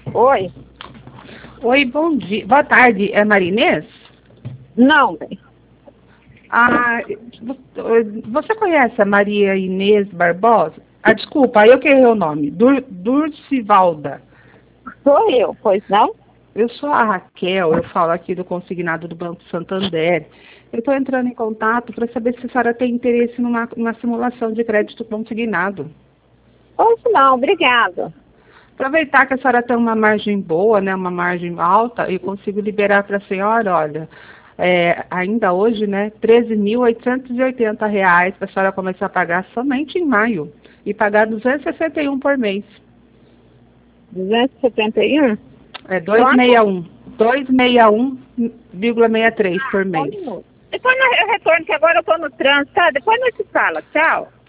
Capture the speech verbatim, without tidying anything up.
Oi? Oi, bom dia. Boa tarde. É Marinês? Não, bem. Ah, você conhece a Maria Inês Barbosa? Ah, desculpa, eu que errei o nome. Dur, Durcivalda. Sou eu, pois não? Eu sou a Raquel, eu falo aqui do consignado do Banco Santander. Eu estou entrando em contato para saber se a senhora tem interesse numa, numa simulação de crédito consignado. Pois não, obrigada. Aproveitar que a senhora tem uma margem boa, né, uma margem alta, eu consigo liberar para a senhora, olha, é, ainda hoje, né, treze mil oitocentos e oitenta reais para a senhora começar a pagar somente em maio e pagar duzentos e sessenta e um por mês. duzentos e setenta e um? É duzentos e sessenta e um. duzentos e sessenta e um vírgula sessenta e três por Só um mês. minuto. Depois eu retorno, que agora eu tô no trânsito, tá? Depois nós se fala. Tchau.